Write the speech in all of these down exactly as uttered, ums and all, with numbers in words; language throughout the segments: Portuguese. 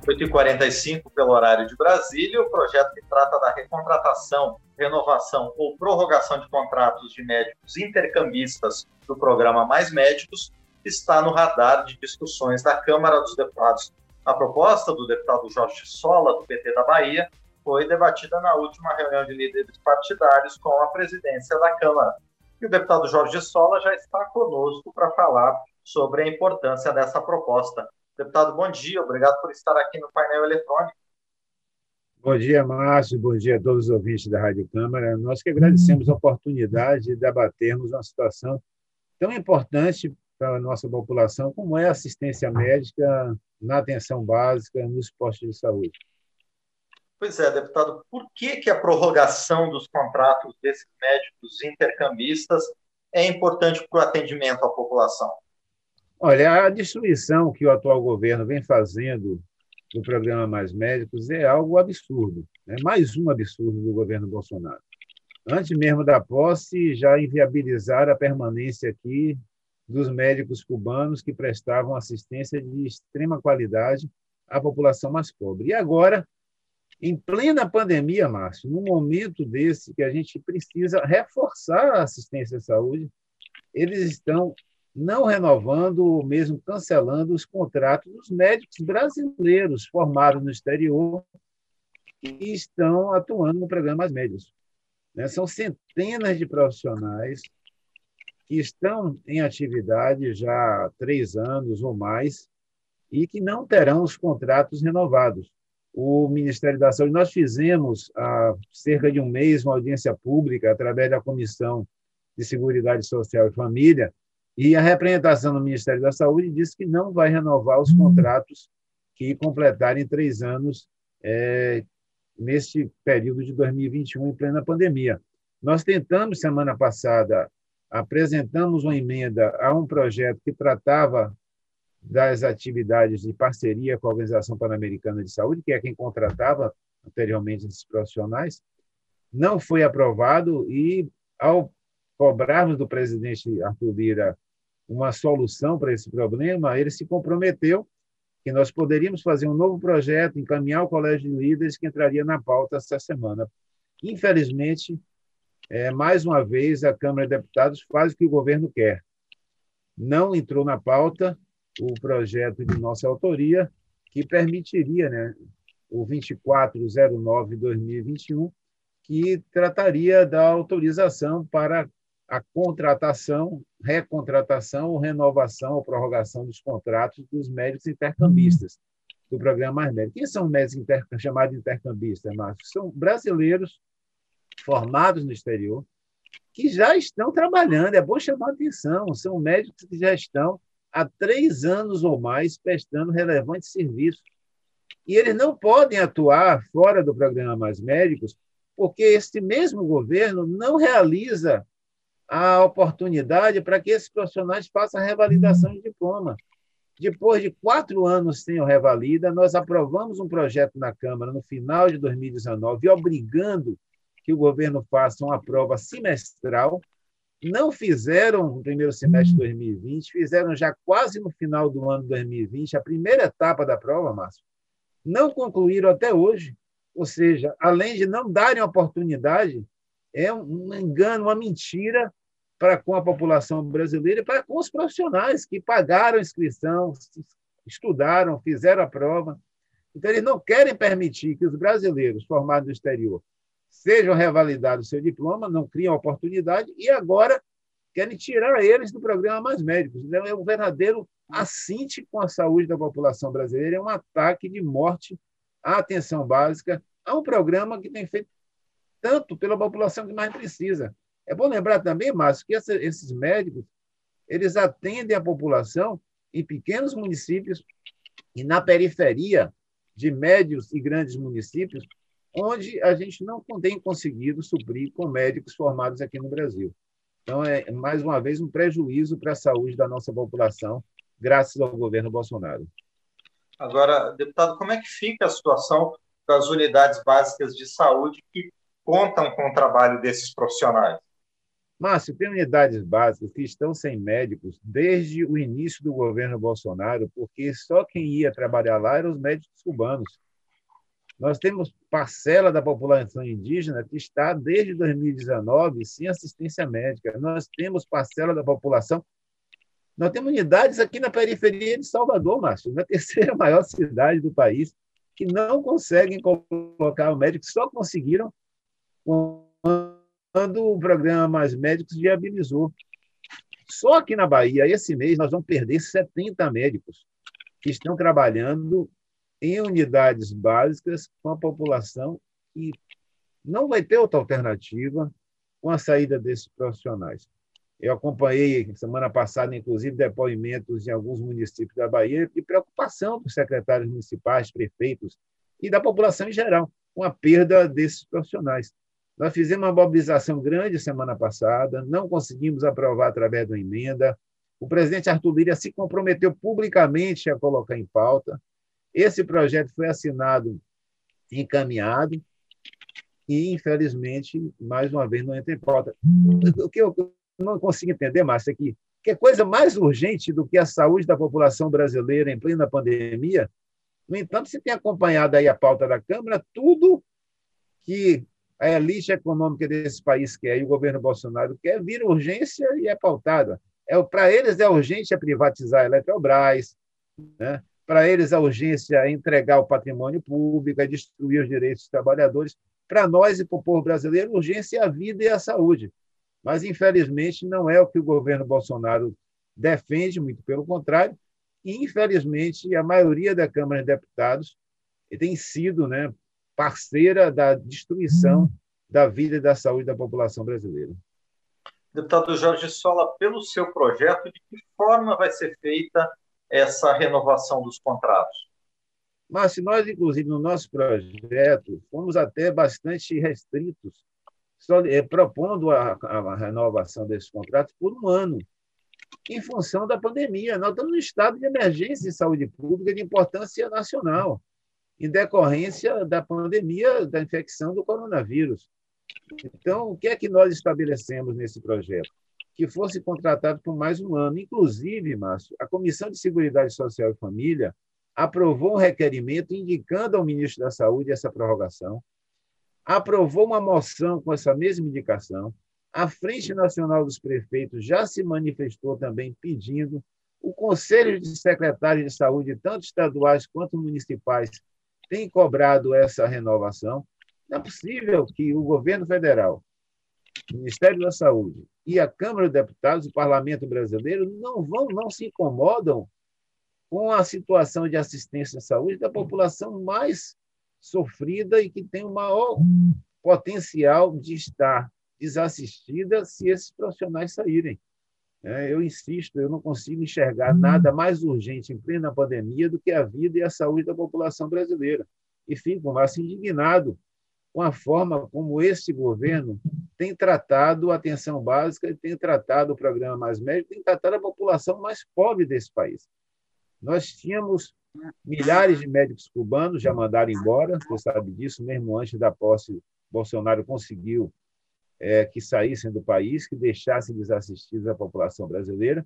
oito e quarenta e cinco pelo horário de Brasília, o projeto que trata da recontratação, renovação ou prorrogação de contratos de médicos intercambistas do programa Mais Médicos está no radar de discussões da Câmara dos Deputados. A proposta do deputado Jorge Sola, do P T da Bahia, foi debatida na última reunião de líderes partidários com a presidência da Câmara. E o deputado Jorge Sola já está conosco para falar sobre a importância dessa proposta. Deputado, bom dia, obrigado por estar aqui no painel eletrônico. Bom dia, Márcio, bom dia a todos os ouvintes da Rádio Câmara. Nós que agradecemos a oportunidade de debatermos uma situação tão importante para a nossa população, como é a assistência médica na atenção básica nos postos de saúde. Pois é, deputado, por que, que a prorrogação dos contratos desses médicos intercambistas é importante para o atendimento à população? Olha, a destruição que o atual governo vem fazendo do programa Mais Médicos é algo absurdo, é mais um absurdo do governo Bolsonaro. Antes mesmo da posse, já inviabilizaram a permanência aqui dos médicos cubanos que prestavam assistência de extrema qualidade à população mais pobre. E agora, em plena pandemia, Márcio, num momento desse que a gente precisa reforçar a assistência à saúde, eles estão não renovando ou mesmo cancelando os contratos dos médicos brasileiros formados no exterior e estão atuando no programa Mais Médicos. São centenas de profissionais que estão em atividade já há três anos ou mais e que não terão os contratos renovados. O Ministério da Saúde, nós fizemos há cerca de um mês uma audiência pública através da Comissão de Seguridade Social e Família, e a representação do Ministério da Saúde disse que não vai renovar os contratos que completarem três anos é, neste período de dois mil e vinte e um, em plena pandemia. Nós tentamos, semana passada, apresentamos uma emenda a um projeto que tratava das atividades de parceria com a Organização Pan-Americana de Saúde, que é quem contratava anteriormente esses profissionais. Não foi aprovado e, ao cobrarmos do presidente Arthur Lira uma solução para esse problema, ele se comprometeu que nós poderíamos fazer um novo projeto, encaminhar ao Colégio de Líderes, que entraria na pauta essa semana. Infelizmente, é, mais uma vez, a Câmara de Deputados faz o que o governo quer. Não entrou na pauta o projeto de nossa autoria, que permitiria, né, o vinte e quatro zero nove barra dois mil e vinte e um, que trataria da autorização para a contratação, recontratação ou renovação ou prorrogação dos contratos dos médicos intercambistas do programa Mais Médicos. Quem são médicos inter... chamados intercambistas, Márcio? São brasileiros formados no exterior que já estão trabalhando. É bom chamar a atenção. São médicos que já estão há três anos ou mais prestando relevante serviço. E eles não podem atuar fora do programa Mais Médicos porque este mesmo governo não realiza a oportunidade para que esses profissionais façam a revalidação de diploma. Depois de quatro anos sem o revalida, nós aprovamos um projeto na Câmara no final de dois mil e dezenove, obrigando que o governo faça uma prova semestral. Não fizeram no primeiro semestre de dois mil e vinte, fizeram já quase no final do ano de dois mil e vinte, a primeira etapa da prova, Márcio. Não concluíram até hoje. Ou seja, além de não darem oportunidade, é um engano, uma mentira para com a população brasileira e para com os profissionais que pagaram a inscrição, estudaram, fizeram a prova. Então, eles não querem permitir que os brasileiros formados no exterior sejam revalidados o seu diploma, não criam oportunidade e agora querem tirar eles do programa Mais Médicos. Então, é um verdadeiro assinte com a saúde da população brasileira, é um ataque de morte à atenção básica, a um programa que tem feito tanto pela população que mais precisa. É bom lembrar também, Márcio, que essa, esses médicos eles atendem a população em pequenos municípios e na periferia de médios e grandes municípios, onde a gente não tem conseguido suprir com médicos formados aqui no Brasil. Então, é, mais uma vez, um prejuízo para a saúde da nossa população, graças ao governo Bolsonaro. Agora, deputado, como é que fica a situação das unidades básicas de saúde que contam com o trabalho desses profissionais? Márcio, tem unidades básicas que estão sem médicos desde o início do governo Bolsonaro, porque só quem ia trabalhar lá eram os médicos cubanos. Nós temos parcela da população indígena que está, desde dois mil e dezenove, sem assistência médica. Nós temos parcela da população. Nós temos unidades aqui na periferia de Salvador, Márcio, na terceira maior cidade do país, que não conseguem colocar o médico, só conseguiram quando o programa Mais Médicos viabilizou. Só aqui na Bahia, esse mês, nós vamos perder setenta médicos que estão trabalhando em unidades básicas com a população e não vai ter outra alternativa com a saída desses profissionais. Eu acompanhei, semana passada, inclusive, depoimentos em alguns municípios da Bahia de preocupação dos secretários municipais, prefeitos e da população em geral com a perda desses profissionais. Nós fizemos uma mobilização grande semana passada, não conseguimos aprovar através de uma emenda. O presidente Arthur Lira se comprometeu publicamente a colocar em pauta. Esse projeto foi assinado, encaminhado, e, infelizmente, mais uma vez, não entra em pauta. O que eu não consigo entender, Márcio, é que, que é coisa mais urgente do que a saúde da população brasileira em plena pandemia. No entanto, você tem acompanhado aí a pauta da Câmara, tudo que a elite econômica desse país quer e o governo Bolsonaro quer, vira urgência e é pautada. É, para eles é urgente é privatizar a Eletrobras, né? Para eles a urgência é entregar o patrimônio público, é destruir os direitos dos trabalhadores. Para nós e para o povo brasileiro, a urgência é a vida e a saúde. Mas, infelizmente, não é o que o governo Bolsonaro defende, muito pelo contrário, e, infelizmente, a maioria da Câmara de Deputados tem sido, né, parceira da destruição da vida e da saúde da população brasileira. Deputado Jorge Sola, pelo seu projeto, de que forma vai ser feita essa renovação dos contratos? Mas se nós, inclusive, no nosso projeto, fomos até bastante restritos, só, é, propondo a, a renovação desses contratos por um ano, em função da pandemia. Nós estamos no estado de emergência de saúde pública de importância nacional, em decorrência da pandemia, da infecção do coronavírus. Então, o que é que nós estabelecemos nesse projeto? Que fosse contratado por mais um ano. Inclusive, Márcio, a Comissão de Seguridade Social e Família aprovou um requerimento indicando ao ministro da Saúde essa prorrogação, aprovou uma moção com essa mesma indicação, a Frente Nacional dos Prefeitos já se manifestou também pedindo, o Conselho de Secretários de Saúde, tanto estaduais quanto municipais, tem cobrado essa renovação. Não é possível que o governo federal, o Ministério da Saúde e a Câmara de Deputados, o Parlamento brasileiro, não vão, não se incomodam com a situação de assistência à saúde da população mais sofrida e que tem o maior potencial de estar desassistida se esses profissionais saírem. Eu insisto, eu não consigo enxergar nada mais urgente em plena pandemia do que a vida e a saúde da população brasileira. E fico mais indignado com a forma como esse governo tem tratado a atenção básica e tem tratado o programa Mais Médico, tem tratado a população mais pobre desse país. Nós tínhamos milhares de médicos cubanos, já mandaram embora, você sabe disso, mesmo antes da posse, Bolsonaro conseguiu é, que saíssem do país, que deixassem desassistidos a população brasileira.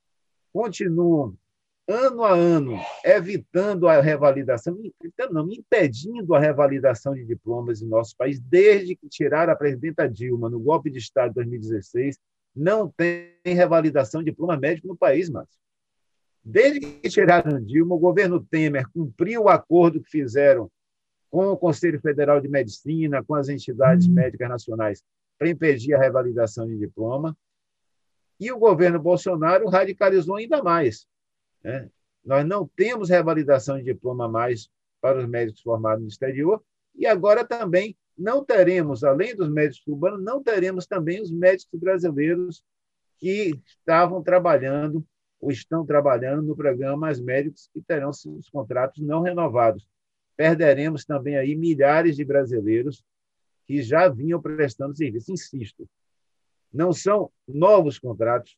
Continuam, ano a ano, evitando a revalidação, não, impedindo a revalidação de diplomas em nosso país, desde que tiraram a presidenta Dilma no golpe de Estado de dois mil e dezesseis, não tem revalidação de diploma médico no país, Márcio. Desde que tiraram Dilma, o governo Temer cumpriu o acordo que fizeram com o Conselho Federal de Medicina, com as entidades hum. médicas nacionais, para impedir a revalidação de diploma, e o governo Bolsonaro radicalizou ainda mais. Né? Nós não temos revalidação de diploma mais para os médicos formados no exterior, e agora também não teremos, além dos médicos cubanos, não teremos também os médicos brasileiros que estavam trabalhando ou estão trabalhando no programa Mais Médicos, que terão seus contratos não renovados. Perderemos também aí milhares de brasileiros que já vinham prestando serviço. Insisto, não são novos contratos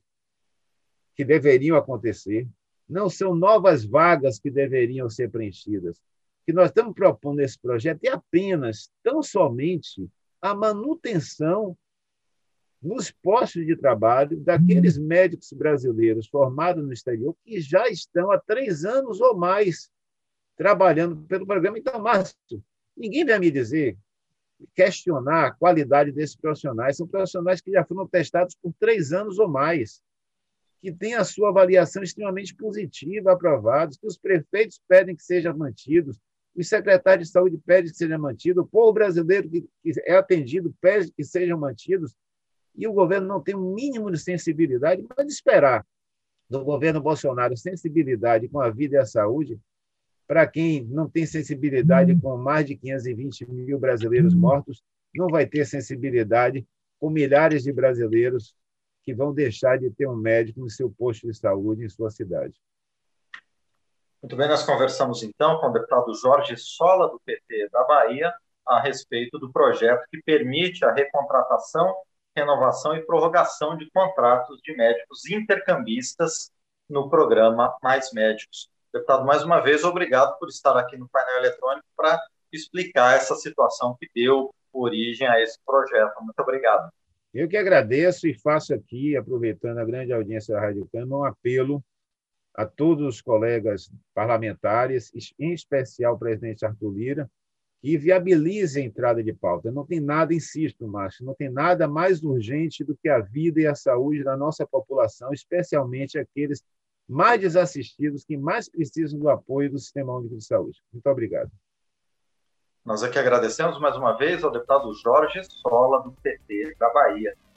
que deveriam acontecer, não são novas vagas que deveriam ser preenchidas. O que nós estamos propondo nesse projeto é apenas, tão somente, a manutenção nos postos de trabalho daqueles médicos brasileiros formados no exterior que já estão há três anos ou mais trabalhando pelo programa. Então, Márcio, ninguém vai me dizer, questionar a qualidade desses profissionais. São profissionais que já foram testados por três anos ou mais, que têm a sua avaliação extremamente positiva, aprovados, que os prefeitos pedem que sejam mantidos, os secretários de saúde pedem que sejam mantidos, o povo brasileiro que é atendido pede que sejam mantidos, e o governo não tem um mínimo de sensibilidade. Mas esperar do governo Bolsonaro sensibilidade com a vida e a saúde, para quem não tem sensibilidade com mais de quinhentos e vinte mil brasileiros mortos, não vai ter sensibilidade com milhares de brasileiros que vão deixar de ter um médico no seu posto de saúde em sua cidade. Muito bem, nós conversamos então com o deputado Jorge Sola, do P T da Bahia, a respeito do projeto que permite a recontratação, renovação e prorrogação de contratos de médicos intercambistas no programa Mais Médicos. Deputado, mais uma vez, obrigado por estar aqui no painel eletrônico para explicar essa situação que deu origem a esse projeto. Muito obrigado. Eu que agradeço e faço aqui, aproveitando a grande audiência da Rádio Câmara, um apelo a todos os colegas parlamentares, em especial o presidente Arthur Lira, que viabilize a entrada de pauta. Não tem nada, insisto, Márcio, não tem nada mais urgente do que a vida e a saúde da nossa população, especialmente aqueles mais desassistidos, que mais precisam do apoio do Sistema Único de Saúde. Muito obrigado. Nós aqui agradecemos mais uma vez ao deputado Jorge Sola, do P T da Bahia.